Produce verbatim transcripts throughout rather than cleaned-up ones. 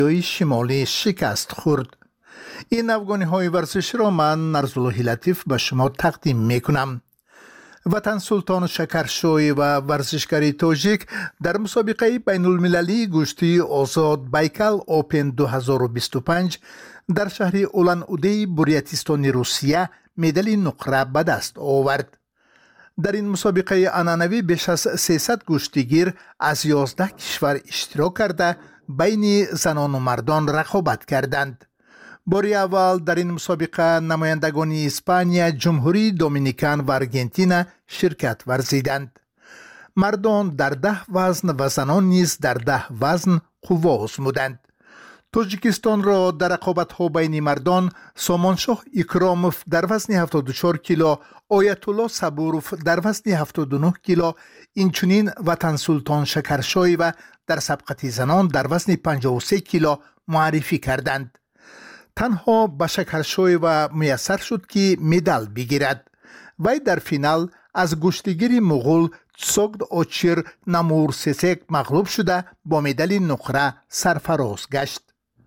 شمالی شکست خورد. این افغانی های ورزشی را من نرزالله لطیف به شما تقدیم می کنم. وطن سلطان شکرشوی و ورزشکاری تاجیک در مسابقه بین المللی گشتی آزاد بیکل اوپن دو هزار و بیست و پنج در شهر اولان اودهی بوریاتیستان روسیه مدال نقره به دست آورد. در این مسابقه عنعنوی بیش از سیصد گشتیگیر از یازده کشور اشتراک کرده بین زنان و مردان رقابت کردند. باری اول در این مسابقه نمایندگان اسپانیا، جمهوری دومینیکن و ارژانتین شرکت ورزیدند. مردان در ده وزن و زنان نیز در ده وزن قوا آزمودند. تاجیکستان را در رقابت‌ها بین مردان سامانشاه اکراموف در وزن هفتاد و چهار کیلو، آیت الله صبوروف در وزن هفتاد و نه کیلو، اینچنین وطن سلطان شکرشوی و در سبقت زنان در وزن پنجاه و سه کیلو معرفی کردند. تنها به شکرشوی و میسر شد که مدال بگیرد. وی در فینال از گشتیگیر مغول سوگد اوچیر نمورسسک مغلوب شده با مدال نقره سرفراز گشت.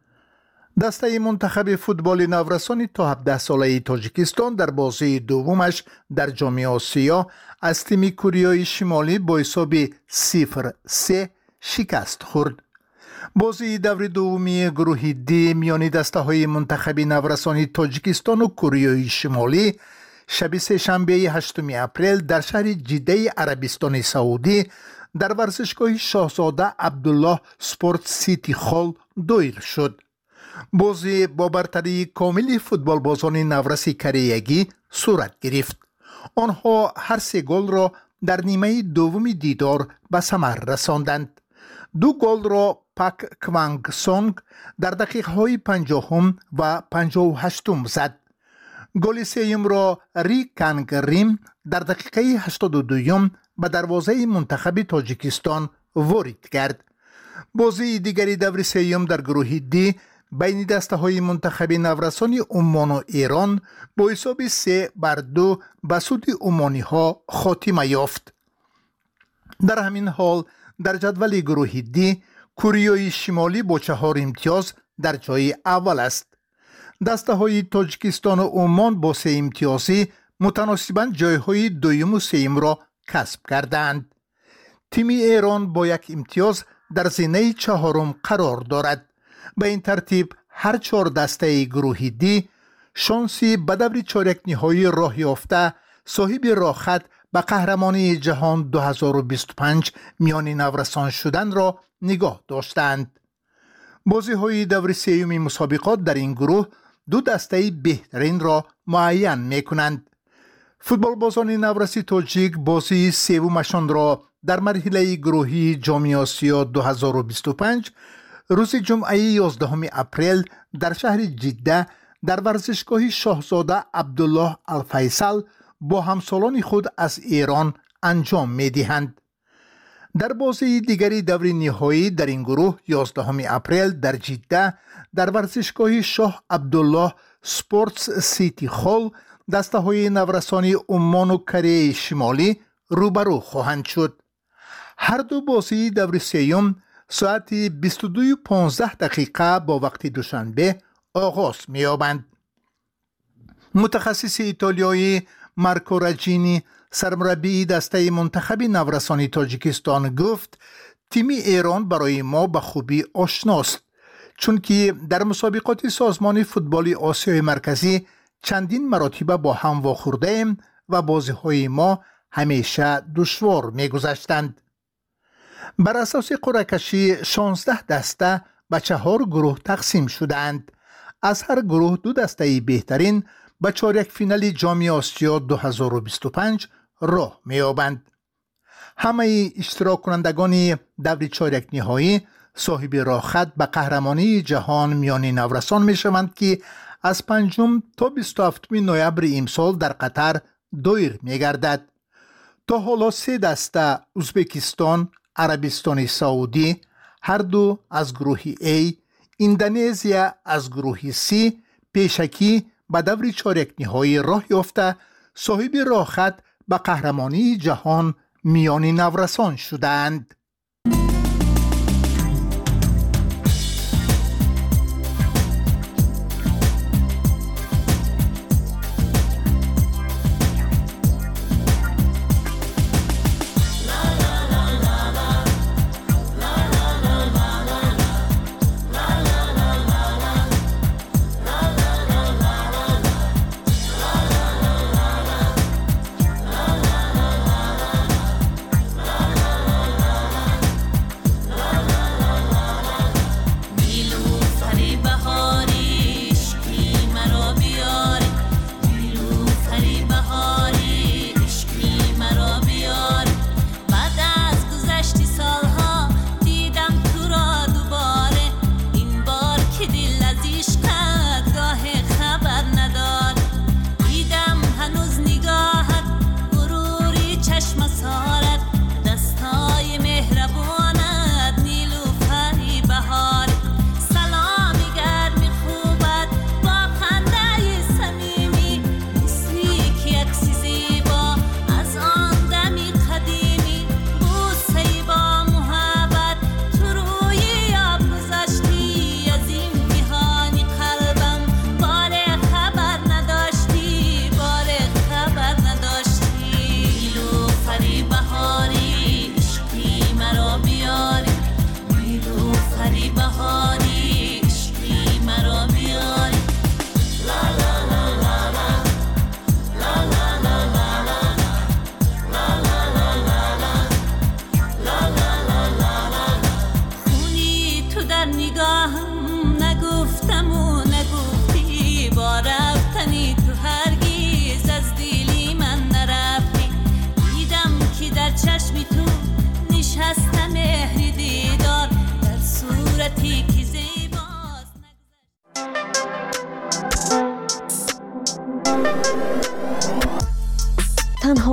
دسته منتخب فوتبال نورسان تا هفده ساله تاجیکستان در بازی دومش در جام آسیا از تیم کره شمالی با حساب صفر سه شکست خورد. بازی دور دومی گروه دی میان دسته های منتخب نورسان تاجیکستان و کره شمالی شب سه شنبه هشتم اپریل در شهر جده عربستان سعودی در ورزشگاه شاهزاده عبدالله سپورت سیتی هال دایر شد. بازی با برتری کامل فوتبال بازان نورس کره‌ای صورت گرفت. آنها هر سه گل را در نیمه دوم دیدار به ثمر رساندند. دو گل را پاک کوانگ سونگ در دقیقه های پنجاهم و پنجاه و هشتم زد. گل سوم را ری کانگ ریم در دقیقه هشتاد و دو به دروازه منتخب تاجیکستان وارد کرد. بازی دیگری دور سوم در گروه دی بین دسته های منتخب نورسان عمان و ایران با حساب سه بر دو به سود عمانی ها خاتمه یافت. در همین حال در جدول گروه دی کره شمالی با چهار امتیاز در جای اول است. دسته های تاجیکستان و عمان با سه امتیازی متناسباً جای های دویم و سوم را کسب کردند. تیم ایران با یک امتیاز در زینه چهارم قرار دارد. به این ترتیب هر چهار دسته گروه دی شانسی به دور چهارک نهایی راه یافته صاحب راهخط به قهرمانی جهان دو هزار و بیست و پنج میان نورسان شدن را نگاه داشتند. بازی های دور سوم مسابقات در این گروه دو دسته بهترین را معین می کنند. فوتبال بازان نورسی تاجیک بازی سومشان را در مرحله گروهی جام آسیا دو هزار و بیست و پنج روز جمعه یازدهم اپریل در شهر جده در ورزشگاه شاهزاده عبدالله الفیصل با همسالان خود از ایران انجام می دهند. در بازی دیگری دور نهایی در این گروه یازدهم اپریل در جده در ورزشگاه شاه عبدالله سپورتس سیتی هال دسته های نورسانی عمان و کره شمالی روبرو خواهند شد. هر دو بازی دور سوم ساعت بیست و دو و پانزده دقیقه با وقت دوشنبه آغاز می‌یابند. متخصص ایتالیایی مارکو راجینی سرمربی دسته منتخب نورسان تاجیکستان گفت تیم ایران برای ما به خوبی آشناست، چون که در مسابقات سازمان فوتبال آسیای مرکزی چندین مراتب با هم واخورده ایم و بازی‌های ما همیشه دشوار می‌گذشتند. بر اساس قرعه کشی شانزده دسته به چهار گروه تقسیم شدند. از هر گروه دو دسته بهترین به چهارک فینال جام آسیا دو هزار و بیست و پنج راه می‌یابند. همه اشتراک کنندگان دور چهارک نهایی صاحب راهخط به قهرمانی جهان میان نورسان می‌شوند که از پنجم تا بیست و هفتم نوامبر امسال در قطر دایر می‌گردد. تا حالا سه دسته ازبکستان، عربستان سعودی هر دو از گروه A، اندونزیا از گروه C پیشکی به دور چهارک نهایی راه یافته صاحب راهخط به قهرمانی جهان میان نورسان شدند.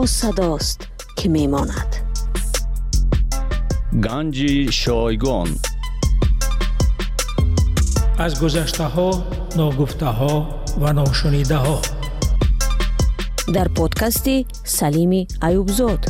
تنها صداست که میماند. گنج شایگان. از گذشته ها، ناگفته ها و ناشنیده ها. در پادکستی سلیمی ایوبزاد.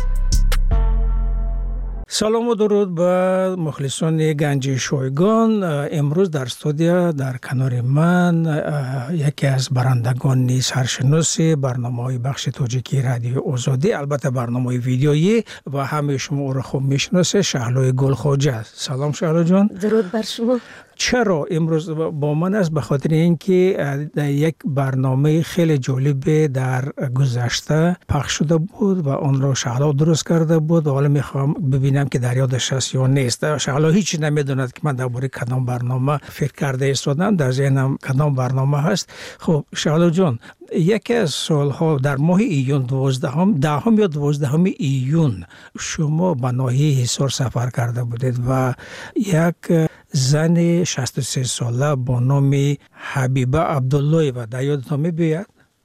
سلام و درود به مخلصان گنج شایگان. امروز در استودیو در کنار من یکی از برندگان سرشناس برنامه‌های بخش تاجیکی رادیو آزادی، البته برنامه ویدیویی و همه شما او را خوب میشناسه، شهلای گلخواجه. سلام شهلا جان. درود بر شما. چرا امروز با من است؟ به خاطر اینکه یک برنامه خیلی جالب در گذشته پخش شده بود و آن را شهلا درست کرده بود و حالا میخوام ببینم که در یادش هست یا نیست. شهلا هیچ نمیدوند که من درباره کدام برنامه فکر کرده ایستادم، در ذهنم کدام برنامه هست. خب شهلا جان، یکی از سالها در ماه ایون دوازدهم دهم یا دوازدهم ایون شما به ناحیه حصار سفر کرده بودید و یک زن شصت و سه ساله با نام حبیبه عبدالله و در یادتان می‌بیاد؟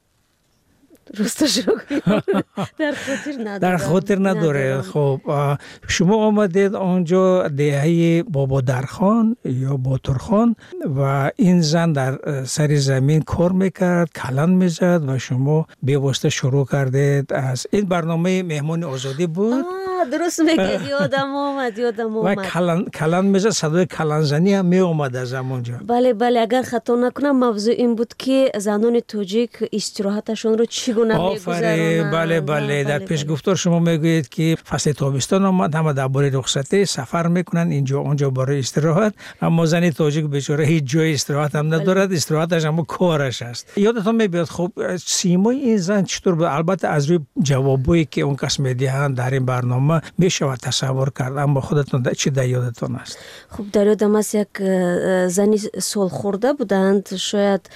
درستش رو در خاطر نداره. در خاطر نداره. خب شما آمدید آنجا دهه بابا درخان یا باتورخان و این زن در سر زمین کار میکرد، کلان میزد و شما به واسطه شروع کردید. از این برنامه مهمان آزادی بود. درست میگید، یادم اومد یادم اومد. و کلان کلان میزد، صدای کلان زنی هم می اومد از همونجا. بله بله، اگر خطا نکنم موضوع این بود که زنان تاجیک استراحتشون رو چگونه میگذرونن. بله بله، در پیش گفتار شما میگویید که فصل تابستان آمد، همه درباره رخصتی سفر میکنن اینجا اونجا برای استراحت، اما زن تاجیک بیچاره هیچ جای استراحت هم ندارد. استراحتش هم کارش است. یادتون میاد خب سیمای این زن چطور بود؟ البته از روی جوابایی که اون کس میدهند در این برنامه میشه تصور کرد، اما خودتون چی در یادتون است؟ خب در یادم است یک زنی سال خورده بودند، شاید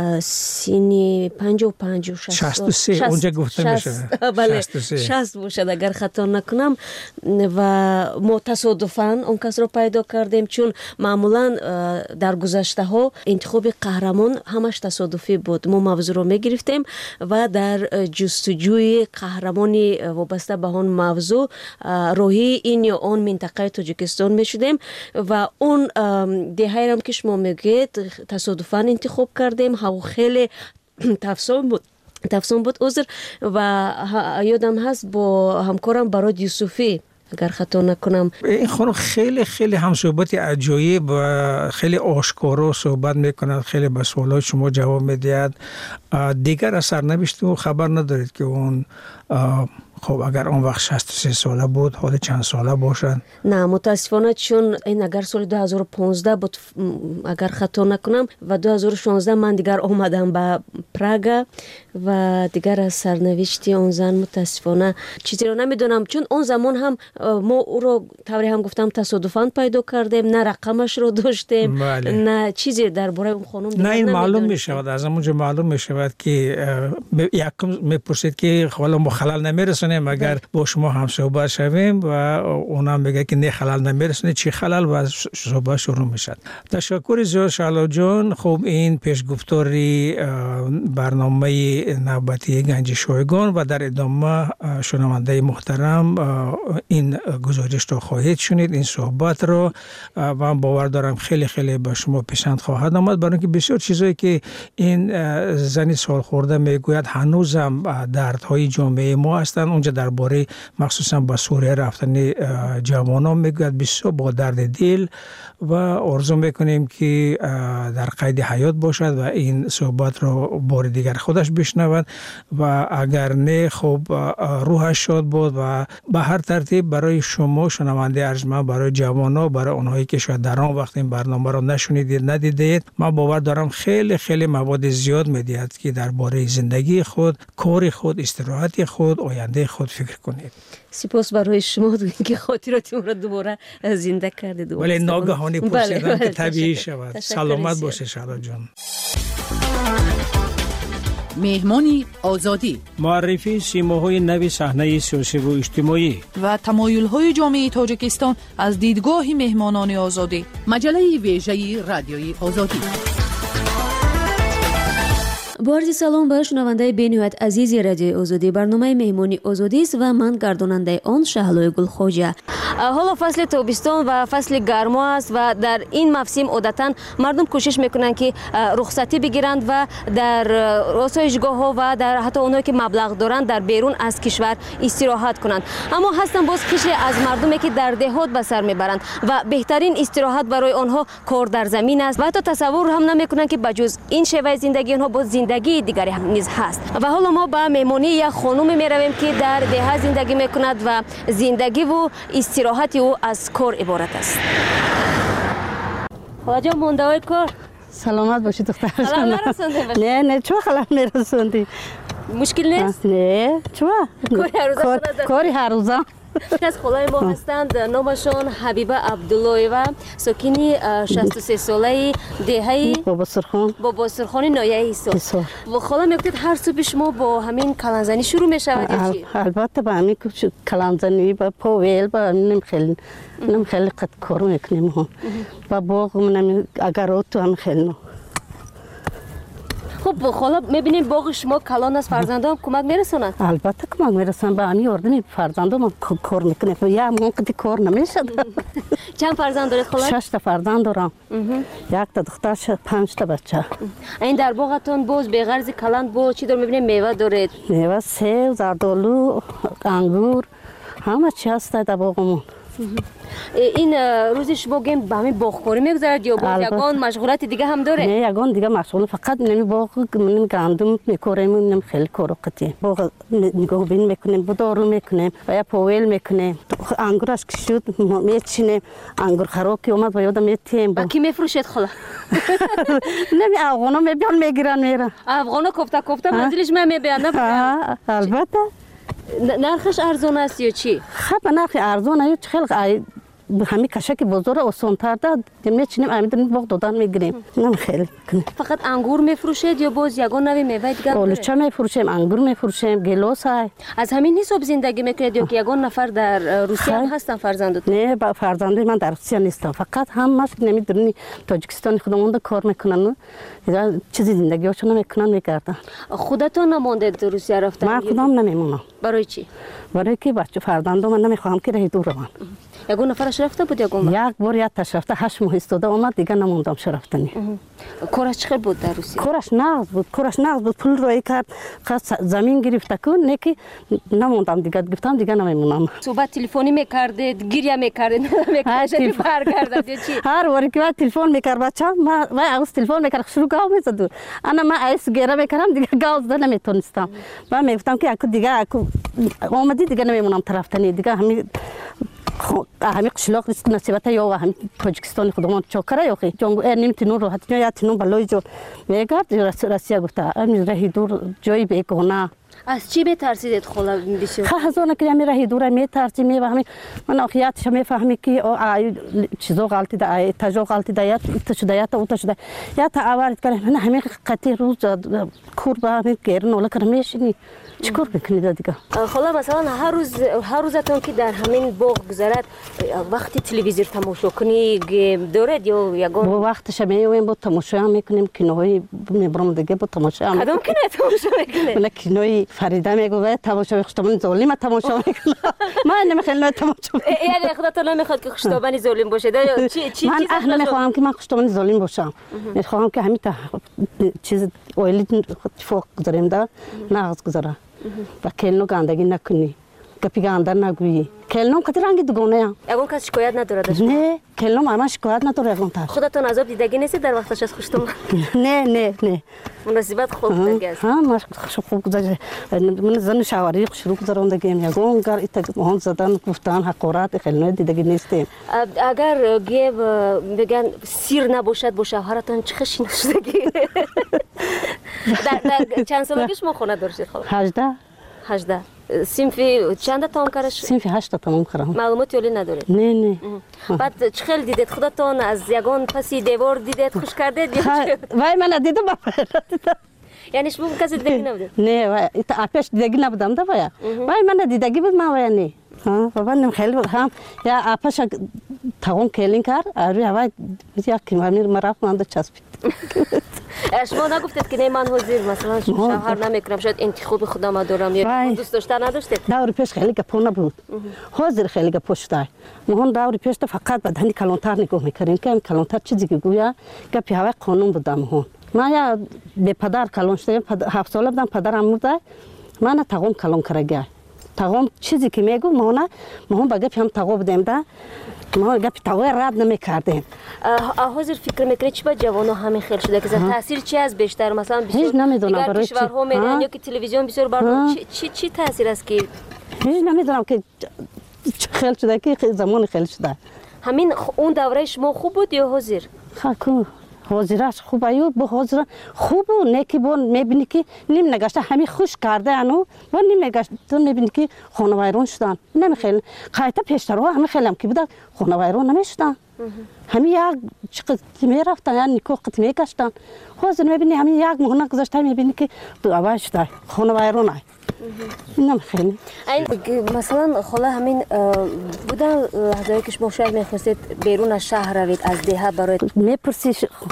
سینی پنجاه و پنج و شصت و سه اونجا گفته میشه. بله شصت باشد اگر خطا نکنم. و ما تصادفاً اون کس رو پیدا کردیم، چون معمولاً در گذشته ها انتخاب قهرمان همش تصادفی بود. ما موضوع رو میگرفتیم و در جستجوی قهرمانی وابسته به اون موضوع روحی این یا اون منطقه تاجیکستان میشدیم و اون دهه هم که شما میگید تصادفاً انتخاب کردیم. هوا خیلی تفسون بود تفسون بود عذر و یادم هست با همکارم براد یوسفی اگر خطا نکنم. این خانم خیلی خیلی هم صحبت عجایب و خیلی آشکارا صحبت میکند، خیلی به سوالات شما جواب میدهد. دیگر از سرنوشت و خبر ندارید که اون خب اگر اون وقت شصت و سه ساله بود حالا چند ساله باشد؟ نه متاسفانه، چون این اگر سال دو هزار و پانزده بود اگر خطا نکنم و دو هزار و شانزده من دیگر آمدم به پراگ و دیگر از سرنوشتی اون زن متاسفانه چیزی رو نمیدونم، چون اون زمان هم ما او رو طوری هم گفتم تصادفاً پیدا کردیم، نه رقمش رو داشتیم. بله. نه چیزی درباره اون خانم نه این معلوم می شود، از همونجا معلوم می شود که یکم میپرسید که حالا ما خلل نمیرسونیم اگر با شما هم صحبت شویم و اونم میگه که نه خلل نمیرسونه، چی خلل و صحبت شروع میشد. تشکر زیاد شهلا جان. خب این پیشگفتاری برنامه نوبتی گنج شایگان و در ادامه شنونده محترم این گزارش رو خواهید شنید، این صحبت رو، و من باور دارم خیلی خیلی به شما پسند خواهد آمد، برای اینکه بسیار چیزایی که این زنی سال خورده میگوید هنوزم دردهای جامعه ما هستند. اونجا درباره مخصوصا با سوریه رفتن جوانان میگوید بسیار با درد دل و آرزو میکنیم که در قید حیات باشد و این صحبت رو بار دیگر خودش بشنود و اگر نه خب روحش شاد بود. و به هر ترتیب برای شما شنونده ارجمند، برای جوانان، برای اونهایی که شاید در آن وقت این برنامه رو نشنیدید ندیدید، من باور دارم خیلی خیلی مواد زیاد میدهد که درباره زندگی خود، کار خود، استراحت خود، آینده خود فکر کنید. سپاس برای شما که خاطراتم را دوباره زنده کردید. ولی ناگهانی پرسیدم که طبیعی شود. سلامت باشه شهلا جان. مهمانی آزادی، معرفی سیماهای نوی صحنه سیاسی و اجتماعی و تمایل‌های جامعه تاجیکستان از دیدگاه مهمانان آزادی. مجله ویژه رادیوی آزادی. با عرض سلام به شنونده بین‌نهایت عزیز رادیو آزادی. برنامه مهمانی آزادی است و من گرداننده آن شهلای گلخوجه. حالا فصل تابستان و فصل گرما است و در این موسم عادتاً مردم کوشش میکنند که رخصتی بگیرند و در آسایشگاه‌ها و در حتی اونایی که مبلغ دارند در بیرون از کشور استراحت کنند. اما هستن باز قشری از مردمی که در دهات به سر میبرند و بهترین استراحت برای آنها کار در زمین است و حتی تصور هم نمیکنند که بجز این شیوه زندگی آنها باز زندگی دیگری هم نیز هست. و حالا ما به مهمانی یک خانم میرویم که در ده زندگی میکند و زندگی و استراحت او از کار عبارت است. خواجه مونده های کار سلامت باشی دختر. خلال نرسونده باشی؟ نه نه چو خلال میرسوندی؟ مشکل نیست؟ نه چو کاری هر روزه. از خلای ما هستند، نامشان حبیبه عبداللهیوه، ساکنی شصت و سه ساله دهه بابا سرخان بابا سرخان نایه ایسا. و خالا میگفتید هر صبح شما با همین کلانزنی شروع میشود یا چی؟ البته با همین کلانزنی با پاویل با نم خیلی نم خیلی قد کار میکنیم هم با باغ من اگر تو هم خیلی. خب خالا میبینیم باغ شما کلان است، فرزندان کمک میرسونند؟ البته کمک میرسونند، با همین اردنی فرزندان کار میکنه یا من قدی کار نمیشه. چند فرزند دارید خالا؟ شش تا فرزند دارم. یک تا دختر، پنج تا بچه. این در باغتون باز به غرض کلان با چی دار میبینیم میوه دارید؟ میوه سیب، زردآلو، انگور، همه چی هست در باغمون. این روزی شما گیم به همین باغکاری میگذرد یا باز یگان مشغولات دیگه هم داره؟ نه یگان دیگه مشغول، فقط نمی باغ من گندم میکاریم، نمی خیلی کارو قطعی باغ نگاه بین میکنیم، بدارو میکنیم و یا پاویل میکنیم. انگورش که شد میچینیم، انگور خراب که اومد و یادم میتیم. با کی میفروشید خلا؟ نمی افغانا میبیان میگیرن میرن. افغانا کوفته کوفته منزلش من میبیان نه؟ البته. نرخش ارزون است یا چی؟ خب نرخ ارزون است، خیلی همین کشک بزرگ آسان تر داد میچینیم امیدن باغ دادن میگیریم. نم خیلی فقط انگور میفروشید یا باز یگان نوی میوه دیگه؟ آلوچه میفروشیم، انگور میفروشیم، گیلاس های. از همین حساب زندگی میکنید یا که یگان نفر در روسیه هم هستن فرزندت؟ نه با فرزندای من در روسیه نیستم، فقط همش نمیدونی تاجیکستان خودمون کار میکنن و چیزی زندگیشون میکنن میکردن. خودتون نمونده در روسیه رفتن؟ من خودم نمیمونم. برای چی؟ برای که بچه فرزندام من نمیخوام که راه دور روم. یگان نفرش رفته بود یگان؟ یک بار یک تاش رفته، هشت ماه استاده اومد دیگه نموندم شرفتنی. کارش چقدر بود در روسیه؟ کارش نقد بود، کارش نقد بود، پول روی کرد، خواست زمین گرفته کن، نه که نموندم دیگه، گفتم دیگه نمیمونم. صحبت تلفنی میکردید، گریه میکردید، میکردید برگردید یا چی؟ هر وقتی که تلفن میکرد بچه‌م، ما و از تلفن میکرد شروع گاو میزد. انا ما ایس گریه میکردم دیگه گاو زدن نمیتونستم. من میگفتم که اكو دیگه اكو اومدی دیگه نمیمونم طرفتنی دیگه همین همین قشلاق است نصیبت یا همین تاجیکستان خودمون چاکره یا خی جنگ نمیتونن راحت یا تنو بالای جو میگرد روسیه گفته امیر راه دور جایی بگونه. از چی میترسید خلا بسیار؟ خزانه که امیر راه دور میترسید میفهمی من آخیاتش میفهمی که آی چیزا غلطی ده تجا غلطی ده یا تشدیات او تشدی یا تا آورد کنه من همین قطعی روز کوربا میگیرن ولی کرمیشنی چیکار میکنید دیگه؟ خلا مثلا هر روز هر روزتون که در همین باغ گذرد وقتی تلویزیون تماشا کنی دارد یا یگان؟ با وقتش میویم با تماشا میکنیم کینوهای میبرم دیگه با تماشا کدوم کینو تماشا میکنه؟ من کینوی فریده میگه تماشا خشتابان ظالم تماشا میکنه. من نمیخوام تماشا. یعنی خودتون نمیخواد که خشتابان ظالم باشه یا چی چی؟ من اهل نمیخوام که من خشتابان ظالم باشم. میخوام که همین چیز اولی فوق گذاریم دا ناز گذاره. و کلنو گندگی نکنی، گپی گنده نگویی. کلنو کتی رنگی دگونه یا؟ یگان کس شکایت ندارد؟ نه، کلنو ماما شکایت نداره یگان تاش. خودتون عذاب دیدگی نیست در وقتش از خشتم؟ نه نه نه. مناسبت خوب دنگست. ها ما خوب گذاشت. من زن شواری شروع کردم دگیم یگان گر ایت مهان زدن گفتن حقارت کلنو دیدگی نیستیم. اگر گیب بگن سیر نباشد با شوهرتون چه خشی نشدگی؟ در چند سالگی شما خونه داشتید خاله؟ هجده. هجده. سینفی چند تا تمام کردش؟ سینفی هشت تا تمام کردم. معلوماتی ولی ندارید؟ نه نه. بعد چه خیلی دیدید خودتون از یگان پسی دیوار دیدید خوش کردید یا چه؟ وای من دیدم بابا. یعنی شما کسی دیدگی نبودید؟ نه وای ایت آپش دیدگی نبودم دا وای. وای من دیدگی بود ما وای نه. ها بابا نم خیلی هم یا آپش تاون کلین کار آری وای یا کی من مرا من چسبید. شما نگفتید که نه من حاضر مثلا شوهر نمیکنم شاید انتخاب خودم دارم یا دوست داشتن نداشتید؟ دور پیش خیلی گپا نبود. حاضر خیلی گپا شده. مهون دور پیش تا فقط بدنی کلانتر نگاه میکردیم که کلانتر چیزی که گویا گپی هوا قانون بود مهون. ما یا به پدر کلان شدیم هفت ساله بودم پدرم مرده من تقوم کلان کرده. تقوم چیزی که میگو مهونه مهون با گپی هم تقوم بودیم ده. ما گپی تقوی رد نمیکردیم. حاضر فکر میکنید چی با جوانو همین خیلی شده که تاثیر چی از بیشتر مثلا هیچ نمیدونم برای چی کشورها میرن یا که تلویزیون بسیار برنامه چی چی تاثیر است که هیچ نمیدونم که خیلی شده که زمان خیلی شده. همین اون دوره شما خوب بود یا حاضر؟ خاکو حاضرش خوب ایو با حاضر خوب و نیکی بون میبینی که نیم نگشته همین خوش کرده انو و نیم نگشته تو میبینی که خانه ویران شدن نمیخیل قایتا پیشترها همین خیلی هم که بوده خانه ویران نمیشدن همین یک چقدر میرفتن یا نیکو قط میگشتن حاضر میبینی همین یک مهنه گذاشته میبینی که دو اول شده خانه ویران های نمیخیل مثلا خاله همین بودن لحظه‌ای که شما شاید میخواستید بیرون از شهر روید از دیها برای میپرسی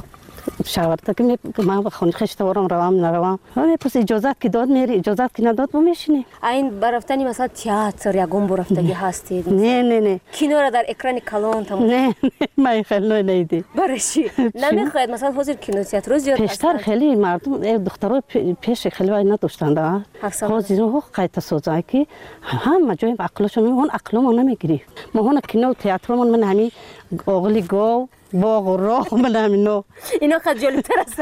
شاور تا که ما با خانه خشتوارم روام نروام میپرسی اجازت که داد میری اجازت که نداد با میشینی این برفتنی مثلا تئاتر یا گم برفتگی هستید نه نه نه کینو را در اکران کلان تمام نه من خیلی نیدی برای چی نمیخواید مثلا حاضر کینو تئاتر رو زیاد پیشتر خیلی مردم دخترها پیش خیلی وای نداشتن ده حاضر رو قایت سوزای که هم جای عقلشون اون عقلمون نمیگیری ما هون کینو تئاترمون من همین اغلی گو باغ و راه من همینو اینا خیلی جالب‌تر است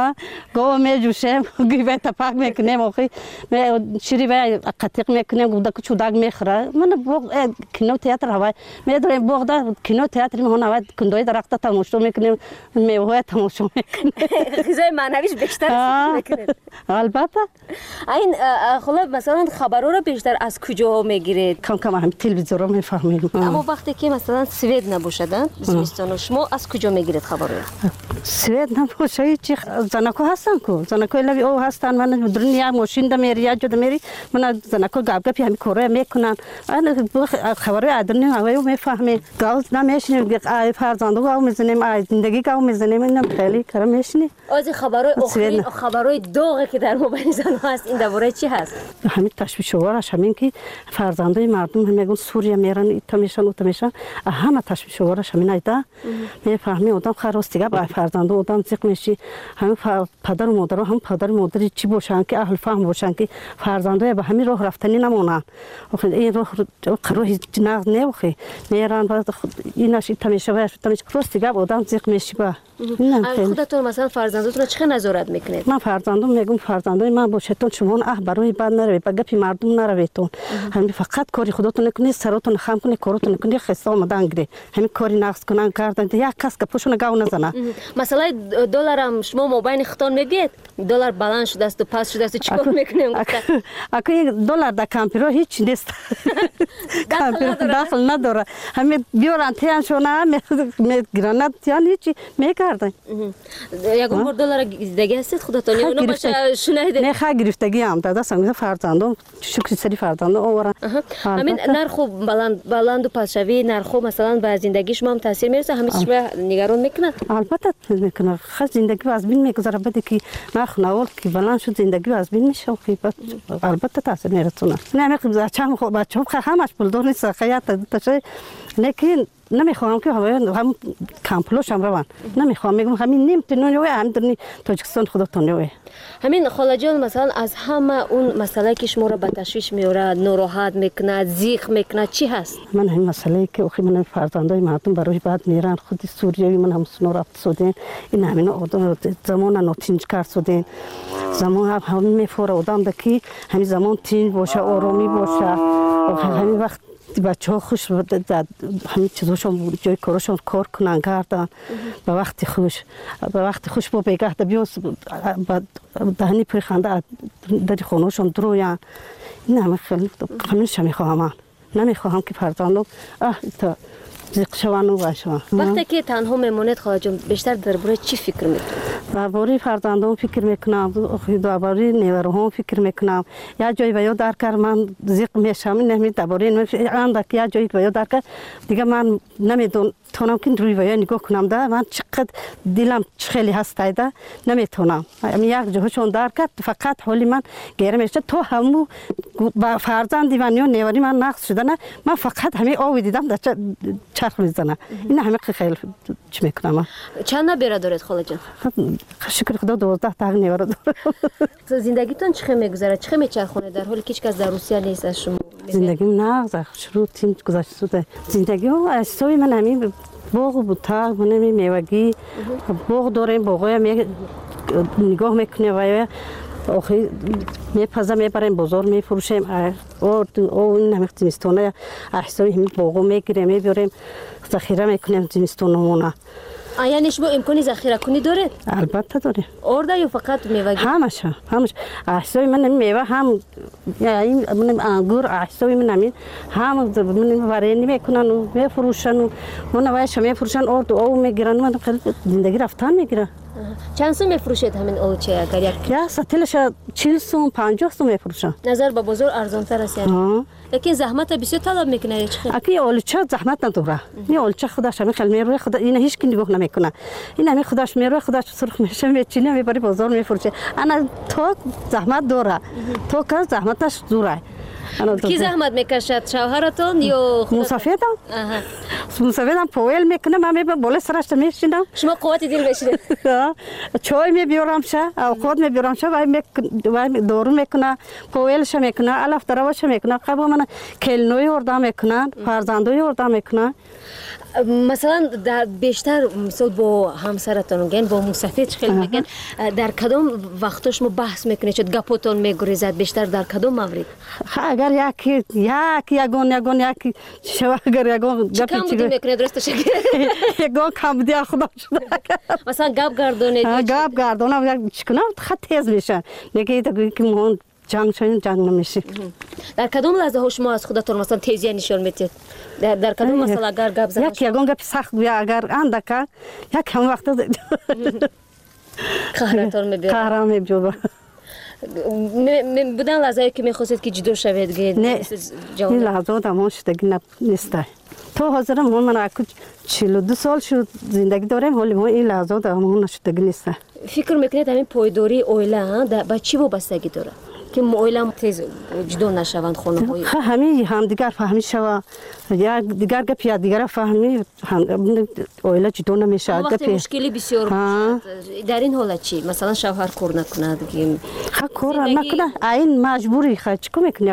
گو میجوشم گیوه تپاک میکنم آخی شیری و قطیق میکنم گودا که چوداگ میخوره من باغ کینو تئاتر هوای میدارم باغ دا کینو تئاتر میهون هوای کندوی درخت تماشا میکنیم میوه تماشا میکنیم غذای معنویش بیشتر میکنید البته این خلا مثلا خبرها رو بیشتر از کجا میگیرید کم کم هم تلویزیون رو میفهمیم اما وقتی که مثلا سوئد نباشدن بزمستان شما از کجا میگیرید خبر رو؟ سوئد نباشه چی زنکو هستن کو زنکو لبی او هستن من دنیا ماشین د میری یا جد میری من زنکو گاب گپ همین کاره میکنن من خبر ادرنی هوای میفهمه گاز نمیشنیم ای فرزندو گاو میزنیم ای زندگی گاو میزنیم من خیلی کارم میشنی از خبرای اخری خبرای داغی که در موبایل زن هست این درباره چی هست همین تشویش‌آورش همین که فرزندای مردم میگن سوریه میرن تا میشن و تا میشن همه تشویش‌آورش همین ایدا میفهمی آدم خراستی با فرزند آدم زیق میشی همین پدر و مادر هم پدر و مادری چی باشن که اهل فهم باشن که فرزندای به همین راه رفتنی نمونن آخه این راه راه ناز نمیخوی میرن بعد ایناش تمیشه و تمیشه راستی آدم زیق میشی با خودتون مثلا فرزندتون چه نظارت میکنید من فرزندم میگم فرزندای من باشتون شما اه برای بعد نروید با گپی مردم نرویدتون همین فقط کاری خودتون نکنید سرتون خم کنید کارتون نکنید خسته آمدن گیری همین کاری نقص کنن کردن یک کس که پوشون گاو نزنه مثلا دلار هم شما موبایل خطان میگید دلار بلند شده است و پس شده است چیکار میکنیم اگه یک دلار در کامپیوتر هیچ نیست کامپیوتر داخل نداره همین بیارن تیان شونه میگیرن تیان هیچی میکردن یک بار دلار دیگه است خودتون اونو باشه شنیدید نه خا گرفتگی هم دادا سنگ فرزندم شکر سری فرزندم اورا همین نرخ بلند بلند و پسشوی نرخ مثلا به زندگی شما هم تاثیر میرسه همین شما نگران میکنه البته میکنه خود زندگی از بین میگذره بعد که نرخ نوال که بلند شد زندگی از بین میشه که البته تاثیر میرسونه نه میگم بچه‌م خب بچه‌م همش پول دار نیست خیاط تشه لیکن نمیخوام که هم کامپلوش هم روان نمیخوام میگم همین نیم تنونی و هم درنی تاجیکستان خودتون روی همین خاله جان مثلا از همه اون مسئله که شما را به تشویش میاره ناراحت میکنه زیق میکنه چی هست من همین مسئله که اخی من فرزندای مردم برای بعد میرن خود سوریایی من هم سنو رفت سودین این همین آدم زمان نوتینج کرد سودین زمان هم همین میفوره آدم دکی همین زمان تین باشه آرامی باشه همین وقت بچه ها خوش همین چیزاشون جای کارشون کار کنن کردن به وقتی خوش به وقتی خوش با بگه ده بیاس دهنی پری خنده در خونهشون درویان این همه خیلی همیشه میخواهم نمیخواهم که فرزندم اه تا زیق شوان و باشم وقتی که تنها میمونید خواهد جون بیشتر درباره چی فکر میکنید؟ درباره فرزندان فکر میکنم، درباره نیوروهم فکر میکنم. یا جایی به یاد در کار من زیق میشم، نمی درباره اندک یا جایی به یاد در کار دیگه من نمیتونم که روی ویا نگاه کنم. ده من چقدر دلم خیلی هستایده نمیتونم. یک جهشون در کرد فقط حالی من گیره میشه. تو همو با فرزندی من یا نیوری من نقص شده نه، من فقط همین آوی دیدم در چرخ میزنه. این همه خیلی چی میکنم. چند نبیره دارید خاله جان؟ شکر خدا دوازده تا نیوره دارم. زندگیتون چه میگذره؟ چه میچرخونه در حالی که هیچ کس در روسیه نیست از شما؟ زندگیم نه شروع تیم گذشته شده. زندگی از سوی من همین باغ بود تا من می میوگی باغ داریم، باغای می نگاه میکنه و آخی میپزه میبریم بازار میفروشیم. او او این همه زمستونه احسای همین باغو میگیریم میبریم ذخیره میکنیم زمستونمونه. یعنی شما امکانی ذخیره کنی داره؟ البته داره. آرده یا فقط میوه؟ همش همش احسای من میوه هم یعنی من انگور احسای من همین هم من ورینی میکنن و میفروشن و من وایش میفروشن آرد او میگیرن. من خیلی زندگی رفتن میگیره. چند سو میفروشید همین آلوچه اگر یک یا ساتلش چهل سو پنجاه سو میفروشن. نظر به بازار ارزان تر است یعنی. لیکن زحمت بسیار طلب میکنه چه؟ اکی آلوچه زحمت نداره. این آلوچه خودش همین خیلی میروه خدا این هیچ کی نگاه نمیکنه. این همین خودش میروه خودش سرخ میشه میچینه میبری بازار میفروشه. انا تو زحمت داره. تو که زحمتش دوره. کی زحمت میکشد؟ شوهرتون یا مسافرم؟ مسافرم پویل میکنه من میبرم بالا سرش میشینم. شما قوت دل بشید. چای میبیارم شه، خود میبیارم شه و دارو میکنه، پویلش میکنه، الف دروش میکنه. قبل من کلنوی آورده میکنن، فرزندوی آورده میکنن. مثلا در بیشتر مثلا با همسرتون میگن با مسافر خیلی میگن در کدام وقتا شما بحث میکنید چه گپتون میگریزد بیشتر در کدام مورد؟ اگر یکی یک یگون یگون یکی شو اگر یگون گپی چی میکنه درستش یگون کم دیار خدا شده مثلا گپ گردونید گپ گردونم چیکنم خط تیز میشه میگه که مون جنگ شدیم جنگ نمیشه. در کدام لحظه ها شما از خودتون مثلا تیزی نشون میدید؟ در در کدام مثلا اگر گپ زدن یک یگون گپ سخت بیا اگر اندکه یک هم وقت قهرتون میبینید قهرم میبینید بودن لحظه که میخواستید که جدا شوید نه این لحظه دامون شدگی نیسته. تو حاضرم من اکو چهل و دو سال شد زندگی دارم ولی این لحظه دامون نشدگی نیسته. فکر میکنید همین پایداری اویله با چی وابستگی داره که اویله تیز جدا نشوند خانم‌های؟ همین هم دیگر فهمی شوا یا دیگر گپ یا دیگر فهمی اویله جدا نمیشه. وقتی مشکلی بسیار باشد در این حالت چی؟ مثلا شوهر کار نکنه دیگه ها کار نکنه این مجبوری خواهد چیکار میکنی؟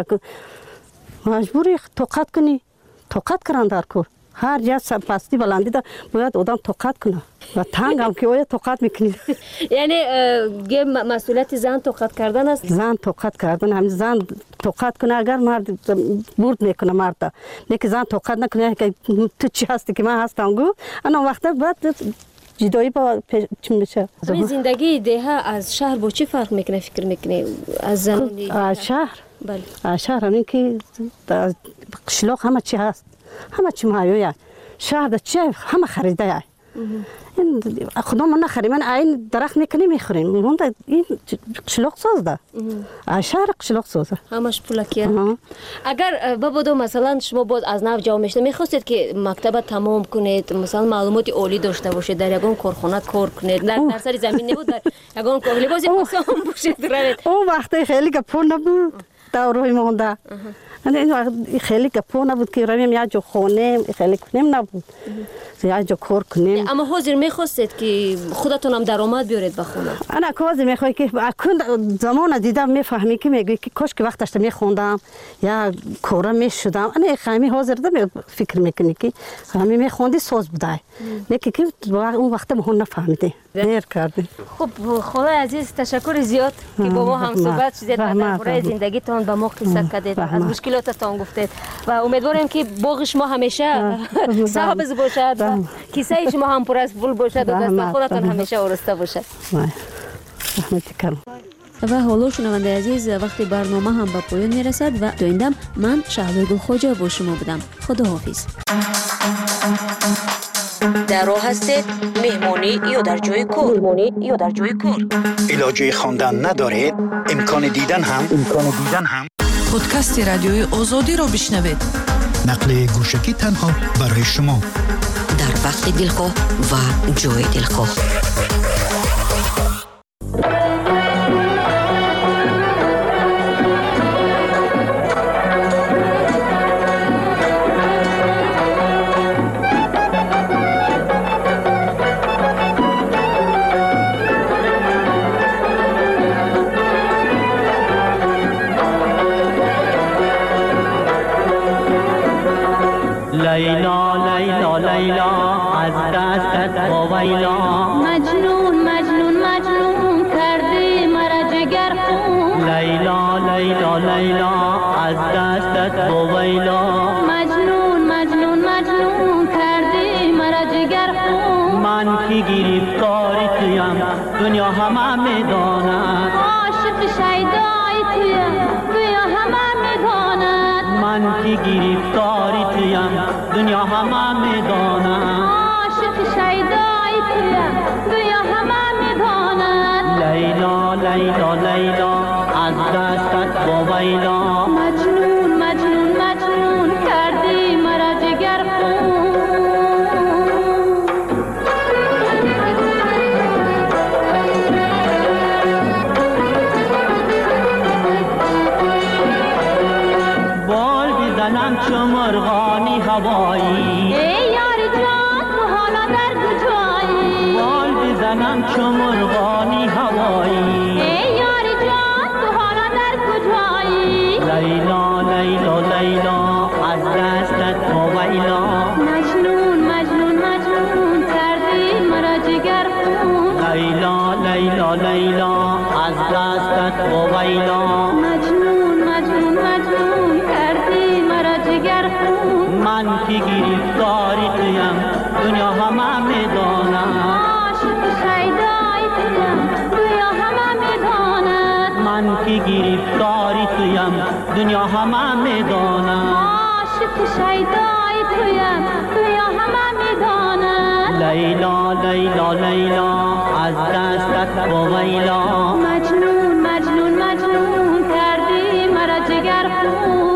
مجبوری طاقت کنی طاقت کردن در کار. هر جا پستی بلندی دا باید آدم طاقت کنه و تنگ هم که باید طاقت میکنی. یعنی مسئولیت زن طاقت کردن است؟ زن طاقت کردن همین زن طاقت کنه اگر مرد برد میکنه مرد نه که زن طاقت نکنه که تو چی هستی که من هستم گو انا وقتا بعد جدایی با چی میشه. همین زندگی ده از شهر با چی فرق میکنه فکر میکنه از زنانی؟ از شهر؟ بله از شهر همین که قشلاق همه چی هست همه چی مایویه. شهر ده چی همه خریده یه این خودم من نخریم من این درخت میکنیم میخوریم من این قشلاق ساز ده شهر قشلاق سازه همش پولکیه. اگر بابا مثلا شما باز از نو جا میشته میخواستید که مکتب تمام کنید مثلا معلومات عالی داشته باشید در یگان کارخانه کار کنید در در سر زمین نبود در یگان کاری بازی پسام باشید روید اون وقتی خیلی گپو نبود دوروی مونده این خیلی گپو نبود که رویم یا جو خونه خیلی کنیم نبود یا جو کار کنیم. اما حاضر میخواستید که خودتون هم درآمد بیارید به خونه؟ انا کاز میخوای که اکن زمان دیدم میفهمی که میگی که کاش که وقتش میخوندم یا کارا میشدم انا خیلی حاضر دم فکر میکنی که همین میخوندی ساز بودای نه که اون وقت مون نفهمیدی نیر کردی. خب خاله عزیز تشکر زیاد که با ما هم صحبت شدید و درباره زندگیتون با ما قصه کردید از مشکلاتتون گفتید و امیدوارم که باغ شما همیشه سبز باشد و کیسه شما هم پر از پول باشد و دست خودتون همیشه آراسته باشد. و حالا شنونده عزیز وقتی برنامه هم به پایان میرسد و تا این دم من شهلا گل خواجه با شما بودم. خدا حافظ. در راه هستید؟ مهمانی یا در جای کار؟ مهمانی یا در جای کار؟ علاجه خواندن ندارید؟ امکان دیدن هم امکان دیدن هم پادکست رادیوی آزادی رو بشنوید. نقل گوشکی تنها برای شما در وقت دلخواه و جای دلخواه. لیلا لیلا لیلا از دستت وایلا مجنون مجنون مجنون کردی مرا جگر خون لیلا لیلا لیلا از دستت وایلا مجنون مجنون مجنون کردی مرا جگر خون من کی گرفتاری تویم دنیا همه میداند عاشق شیدای تویم دنیا همه میداند من کی گرفتاری تویم دنیا همه میداند عاشق شیدای تویم دنیا همه میداند لیلا لیلا لیلا از دستت وایلا مجنون مجنون مجنون کردی مرا جگر خون بال بزنم چو مرغانی هوایی ای یار جان تو حالا در کجایی بال بزنم چو مرغانی هوایی ای یار جان تو حالا در کجایی لیلا لیلا لیلا از دستت وایلا مجنون مجنون مجنون کردی مرا جگر خون لیلا لیلا لیلا از دستت وایلا مجنون مجنون مجنون کردی مرا جگر خون من کی گرفتاری تویم دنیا همه میداند عاشق شیدای تویم دنیا همه میداند من کی گرفتاری تویم دنیا همه میداند عاشق شیدای تویم دنیا همه میداند لیلا لیلا لیلا از دستت وایلا مجنون مجنون مجنون کردی مرا جگر خون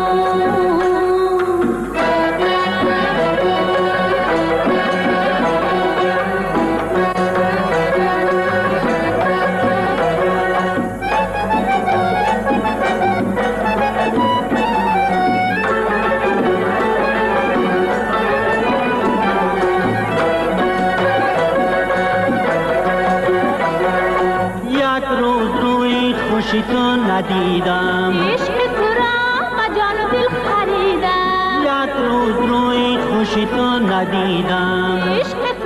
یک روز روی خوشی تو ندیدم عشق تو را با جان و دل خریدم یک روز روی خوشی تو ندیدم عشق